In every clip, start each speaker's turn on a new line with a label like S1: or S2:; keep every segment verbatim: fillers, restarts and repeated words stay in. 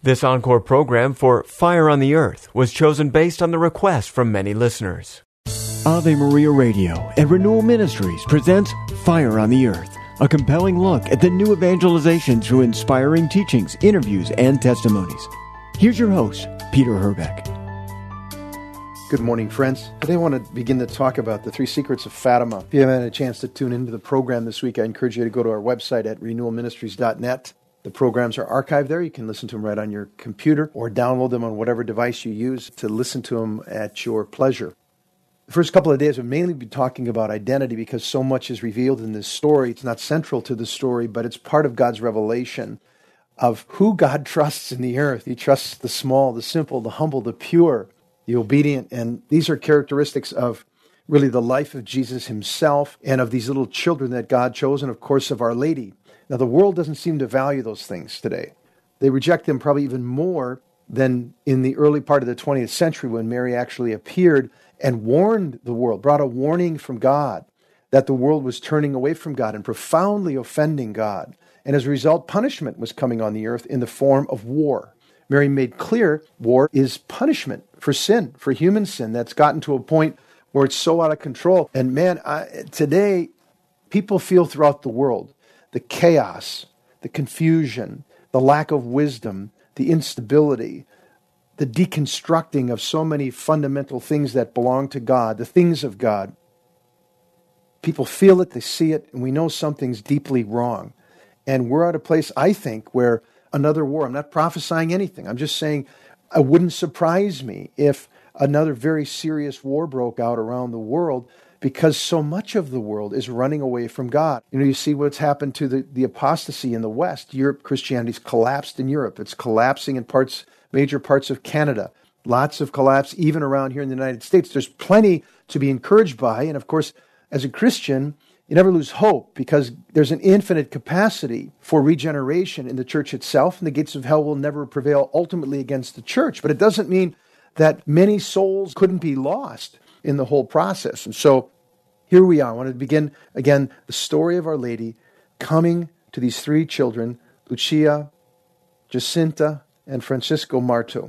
S1: This encore program for Fire on the Earth was chosen based on the request from many listeners.
S2: Ave Maria Radio and Renewal Ministries presents Fire on the Earth, a compelling look at the new evangelization through inspiring teachings, interviews, and testimonies. Here's your host, Peter Herbeck.
S3: Good morning, friends. Today I want to begin to talk about the three secrets of Fatima. If you haven't had a chance to tune into the program this week, I encourage you to go to our website at renewal ministries dot net. The programs are archived there. You can listen to them right on your computer or download them on whatever device you use to listen to them at your pleasure. The first couple of days we'll mainly be talking about identity because so much is revealed in this story. It's not central to the story, but it's part of God's revelation of who God trusts in the earth. He trusts the small, the simple, the humble, the pure, the obedient. And these are characteristics of really the life of Jesus himself and of these little children that God chose, and of course of Our Lady. Now, the world doesn't seem to value those things today. They reject them probably even more than in the early part of the twentieth century when Mary actually appeared and warned the world, brought a warning from God that the world was turning away from God and profoundly offending God. And as a result, punishment was coming on the earth in the form of war. Mary made clear war is punishment for sin, for human sin that's gotten to a point where it's so out of control. And man, I, today, people feel throughout the world the chaos, the confusion, the lack of wisdom, the instability, the deconstructing of so many fundamental things that belong to God, the things of God. People feel it, they see it, and we know something's deeply wrong. And we're at a place, I think, where another war, I'm not prophesying anything, I'm just saying it wouldn't surprise me if another very serious war broke out around the world, because so much of the world is running away from God. You know, you see what's happened to the, the apostasy in the West. Europe, Christianity's collapsed in Europe. It's collapsing in parts, major parts of Canada. Lots of collapse even around here in the United States. There's plenty to be encouraged by. And of course, as a Christian, you never lose hope because there's an infinite capacity for regeneration in the church itself, and the gates of hell will never prevail ultimately against the church. But it doesn't mean that many souls couldn't be lost in the whole process. And so here we are. I want to begin, again, the story of Our Lady coming to these three children, Lucia, Jacinta, and Francisco Marto.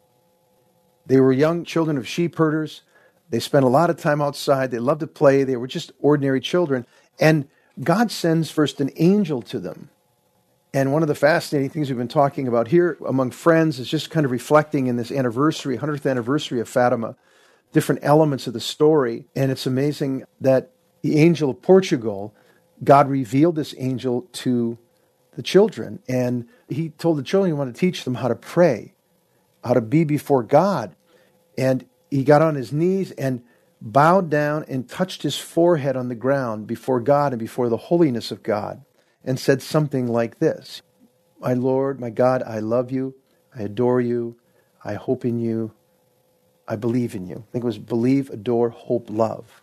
S3: They were young children of sheep herders. They spent a lot of time outside. They loved to play. They were just ordinary children. And God sends first an angel to them. And one of the fascinating things we've been talking about here among friends is just kind of reflecting in this anniversary, one hundredth anniversary of Fatima, different elements of the story. And it's amazing that the angel of Portugal, God revealed this angel to the children. And he told the children he wanted to teach them how to pray, how to be before God. And he got on his knees and bowed down and touched his forehead on the ground before God and before the holiness of God and said something like this: "My Lord, my God, I love you. I adore you. I hope in you. I believe in you." I think it was believe, adore, hope, love.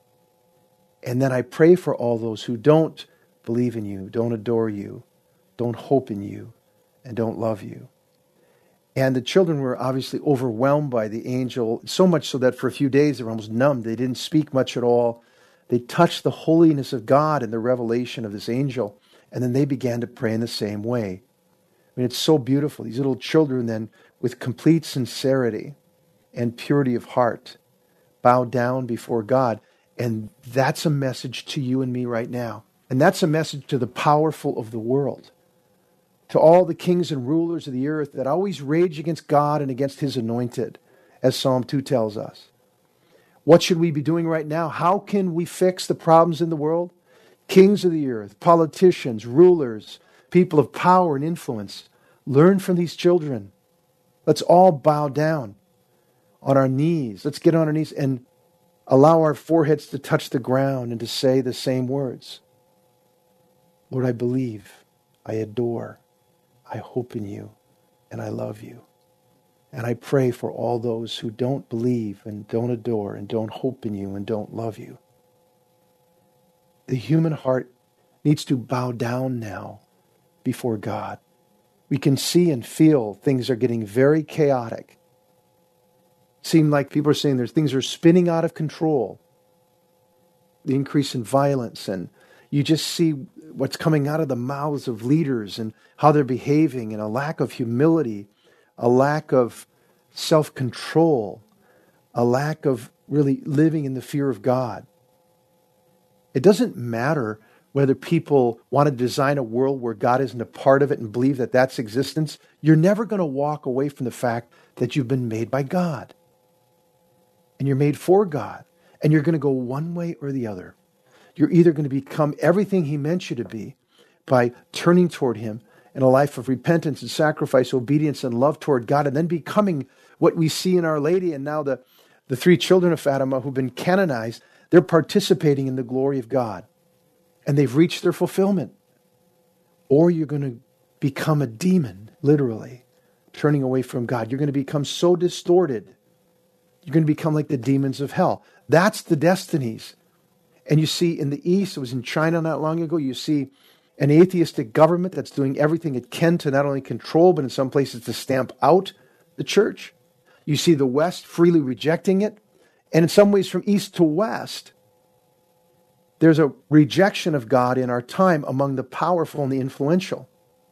S3: And then I pray for all those who don't believe in you, don't adore you, don't hope in you, and don't love you. And the children were obviously overwhelmed by the angel, so much so that for a few days they were almost numbed. They didn't speak much at all. They touched the holiness of God and the revelation of this angel, and then they began to pray in the same way. I mean, it's so beautiful. These little children then, with complete sincerity and purity of heart, bow down before God. And that's a message to you and me right now. And that's a message to the powerful of the world, to all the kings and rulers of the earth that always rage against God and against his anointed, as Psalm two tells us. What should we be doing right now? How can we fix the problems in the world? Kings of the earth, politicians, rulers, people of power and influence, learn from these children. Let's all bow down on our knees. Let's get on our knees and allow our foreheads to touch the ground and to say the same words. Lord, I believe, I adore, I hope in you, and I love you. And I pray for all those who don't believe and don't adore and don't hope in you and don't love you. The human heart needs to bow down now before God. We can see and feel things are getting very chaotic. Seem like people are saying there's things are spinning out of control. The increase in violence and You just see what's coming out of the mouths of leaders and how they're behaving, and a lack of humility, a lack of self-control, a lack of really living in the fear of God. It doesn't matter whether people want to design a world where God isn't a part of it and believe that that's existence. You're never going to walk away from the fact that you've been made by God. And you're made for God. And you're going to go one way or the other. You're either going to become everything He meant you to be by turning toward Him in a life of repentance and sacrifice, obedience and love toward God, and then becoming what we see in Our Lady and now the, the three children of Fatima who've been canonized. They're participating in the glory of God. And they've reached their fulfillment. Or you're going to become a demon, literally, turning away from God. You're going to become so distorted. You're going to become like the demons of hell. That's the destinies. And you see in the East, it was in China not long ago, you see an atheistic government that's doing everything it can to not only control, but in some places to stamp out the church. You see the West freely rejecting it. And in some ways, from East to West, there's a rejection of God in our time among the powerful and the influential.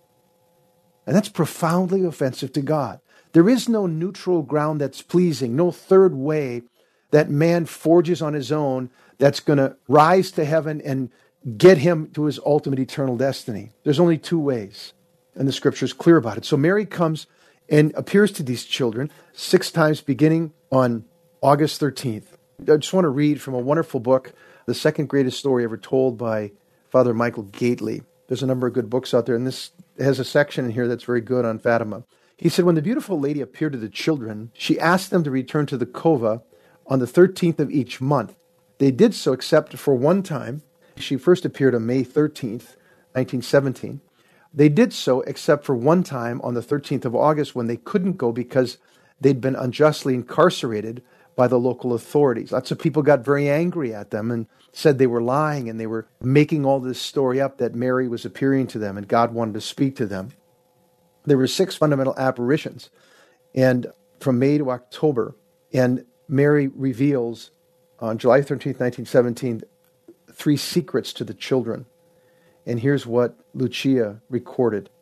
S3: And that's profoundly offensive to God. There is no neutral ground that's pleasing, no third way that man forges on his own that's going to rise to heaven and get him to his ultimate eternal destiny. There's only two ways, and the Scripture is clear about it. So Mary comes and appears to these children six times beginning on August thirteenth. I just want to read from a wonderful book, The Second Greatest Story Ever Told by Father Michael Gately. There's a number of good books out there, and this has a section in here that's very good on Fatima. He said, when the beautiful lady appeared to the children, she asked them to return to the cova on the thirteenth of each month. They did so, except for one time. She first appeared on May thirteenth, nineteen seventeen. They did so, except for one time on the thirteenth of August, when they couldn't go because they'd been unjustly incarcerated by the local authorities. Lots of people got very angry at them and said they were lying and they were making all this story up that Mary was appearing to them and God wanted to speak to them. There were six fundamental apparitions, and from May to October, and Mary reveals on July thirteenth, nineteen seventeen, three secrets to the children. And here's what Lucia recorded.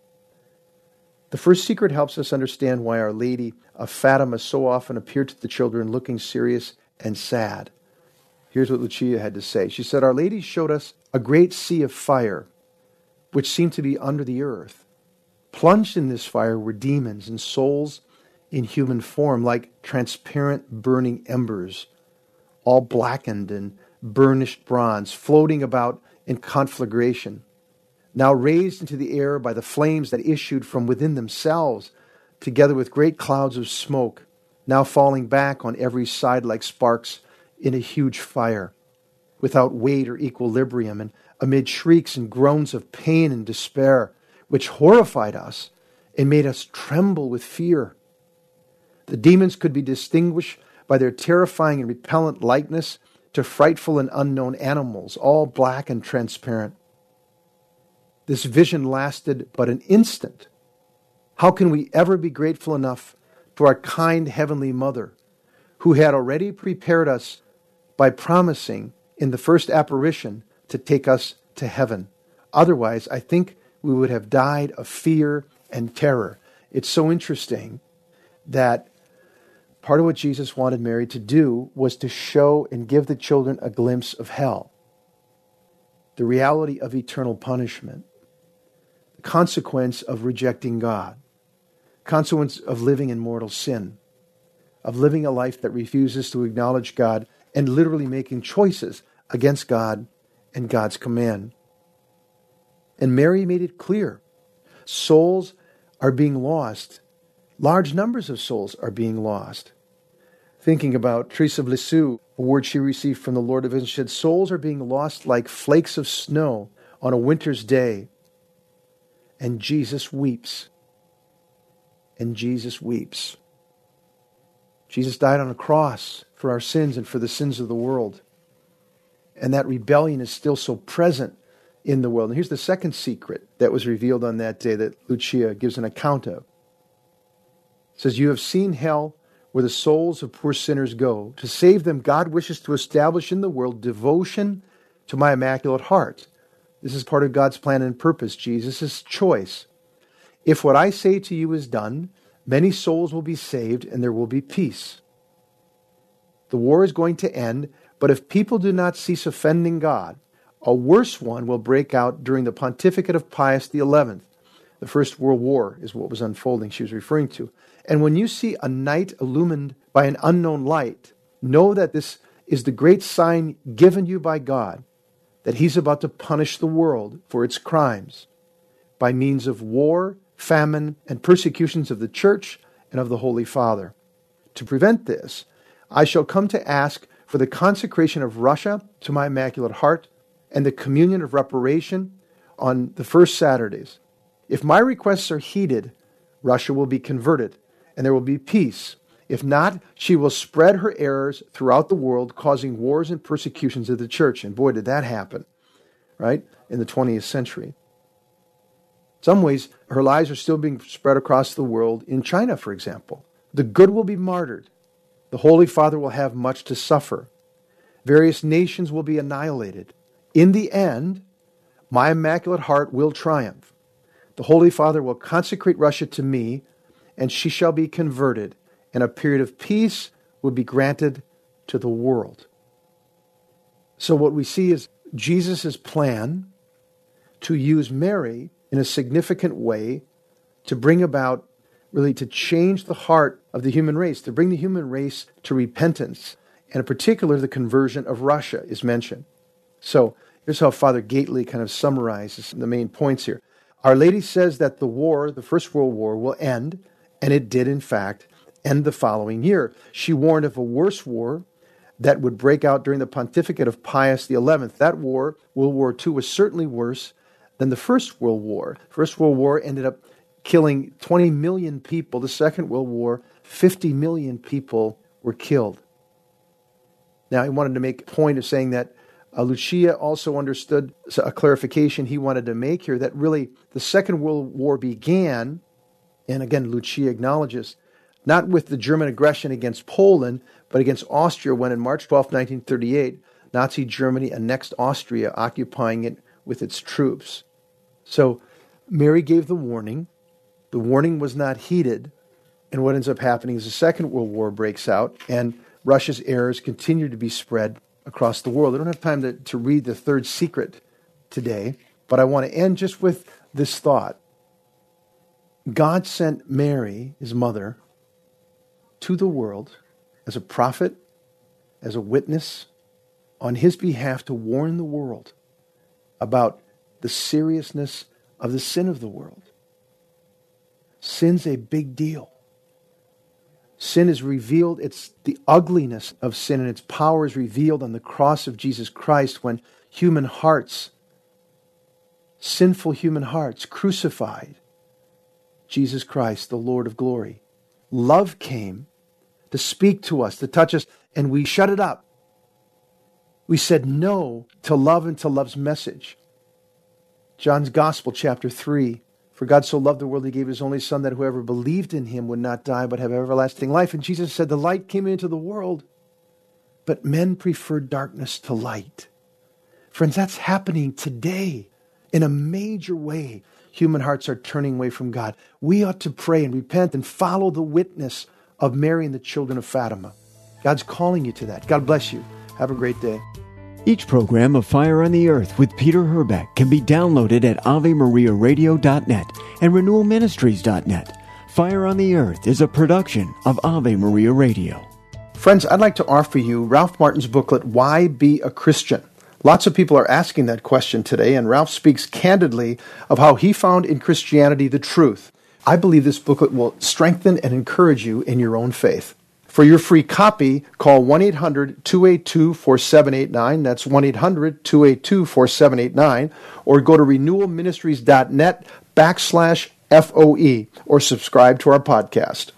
S3: The first secret helps us understand why Our Lady of Fatima so often appeared to the children looking serious and sad. Here's what Lucia had to say. She said, Our Lady showed us a great sea of fire, which seemed to be under the earth. Plunged in this fire were demons and souls in human form, like transparent burning embers, all blackened and burnished bronze, floating about in conflagration, now raised into the air by the flames that issued from within themselves, together with great clouds of smoke, now falling back on every side like sparks in a huge fire, without weight or equilibrium, and amid shrieks and groans of pain and despair, which horrified us and made us tremble with fear. The demons could be distinguished by their terrifying and repellent likeness to frightful and unknown animals, all black and transparent. This vision lasted but an instant. How can we ever be grateful enough to our kind Heavenly Mother, who had already prepared us by promising in the first apparition to take us to heaven? Otherwise, I think we would have died of fear and terror. It's so interesting that part of what Jesus wanted Mary to do was to show and give the children a glimpse of hell, the reality of eternal punishment, the consequence of rejecting God, consequence of living in mortal sin, of living a life that refuses to acknowledge God and literally making choices against God and God's command. And Mary made it clear. Souls are being lost. Large numbers of souls are being lost. Thinking about Teresa of Lisieux, a word she received from the Lord of Visions, she said, souls are being lost like flakes of snow on a winter's day. And Jesus weeps. And Jesus weeps. Jesus died on a cross for our sins and for the sins of the world. And that rebellion is still so present in the world. And here's the second secret that was revealed on that day that Lucia gives an account of. It says, you have seen hell where the souls of poor sinners go. To save them, God wishes to establish in the world devotion to my Immaculate Heart, This is part of God's plan and purpose, Jesus' choice. If what I say to you is done, many souls will be saved and there will be peace. The war is going to end, but if people do not cease offending God, a worse one will break out during the pontificate of Pius the eleventh. The First World War is what was unfolding she was referring to. And when you see a night illumined by an unknown light, know that this is the great sign given you by God, that He's about to punish the world for its crimes by means of war, famine, and persecutions of the Church and of the Holy Father. To prevent this, I shall come to ask for the consecration of Russia to my Immaculate Heart and the communion of reparation on the first Saturdays. If my requests are heeded, Russia will be converted and there will be peace. If not, she will spread her errors throughout the world, causing wars and persecutions of the Church. And boy, did that happen, right, in the twentieth century. In some ways, her lies are still being spread across the world, in China, for example. The good will be martyred. The Holy Father will have much to suffer. Various nations will be annihilated. In the end, my Immaculate Heart will triumph. The Holy Father will consecrate Russia to me, and she shall be converted, and a period of peace will be granted to the world. So what we see is Jesus' plan to use Mary in a significant way to bring about, really to change the heart of the human race, to bring the human race to repentance, and in particular the conversion of Russia is mentioned. So here's how Father Gately kind of summarizes the main points here. Our Lady says that the war, the First World War, will end, and it did in fact end the following year. She warned of a worse war that would break out during the pontificate of Pius the eleventh. That war, World War Two, was certainly worse than the First World War. First World War ended up killing twenty million people. The Second World War, fifty million people were killed. Now, he wanted to make a point of saying that uh, Lucia also understood a clarification he wanted to make here, that really the Second World War began, and again, Lucia acknowledges, not with the German aggression against Poland, but against Austria, when in March twelfth, nineteen thirty-eight, Nazi Germany annexed Austria, occupying it with its troops. So Mary gave the warning. The warning was not heeded. And what ends up happening is the Second World War breaks out, and Russia's errors continue to be spread across the world. I don't have time to, to read the third secret today, but I want to end just with this thought. God sent Mary, his mother, to the world as a prophet, as a witness, on his behalf to warn the world about the seriousness of the sin of the world. Sin's a big deal. Sin is revealed, it's the ugliness of sin, and its power is revealed on the cross of Jesus Christ when human hearts, sinful human hearts, crucified Jesus Christ, the Lord of glory. Love came to speak to us, to touch us, and we shut it up. We said no to love and to love's message. John's Gospel, chapter three. For God so loved the world, he gave his only Son, that whoever believed in him would not die, but have everlasting life. And Jesus said, the light came into the world, but men preferred darkness to light. Friends, that's happening today in a major way. Human hearts are turning away from God. We ought to pray and repent and follow the witness of Mary and the children of Fatima. God's calling you to that. God bless you. Have a great day.
S2: Each program of Fire on the Earth with Peter Herbeck can be downloaded at ave maria radio dot net and renewal ministries dot net. Fire on the Earth is a production of Ave Maria Radio.
S3: Friends, I'd like to offer you Ralph Martin's booklet, Why Be a Christian? Lots of people are asking that question today, and Ralph speaks candidly of how he found in Christianity the truth. I believe this booklet will strengthen and encourage you in your own faith. For your free copy, call one eight hundred two eight two four seven eight nine. That's one eight hundred two eight two four seven eight nine. Or go to renewal ministries dot net backslash F O E or subscribe to our podcast.